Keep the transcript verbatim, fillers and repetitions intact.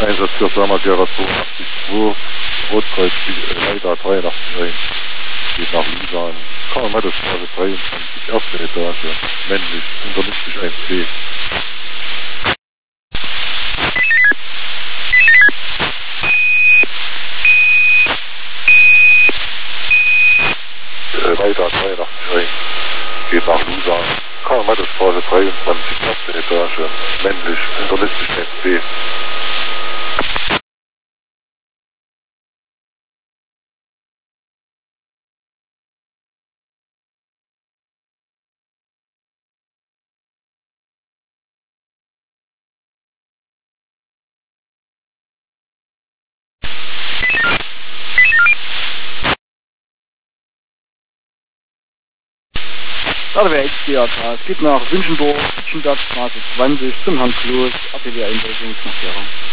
Einsatz für Firma Sierra zweiundachtzig zwei, Rotkreuz, Leiter dreiundachtzig eins, geht nach Lusan, Karl-Mattes-Straße dreiundzwanzig, erste Etage, männlich, internistisch eins C. Leiter dreiundachtzig eins, geht nach Lusan, Karl-Mattes-Straße dreiundzwanzig, erste Etage, männlich, internistisch eins C. R W X D A K, es geht nach Wünschendorf, Kitchenbergstraße zwanzig zum Herrn Kloß, Atelier Einweisung nach Gera.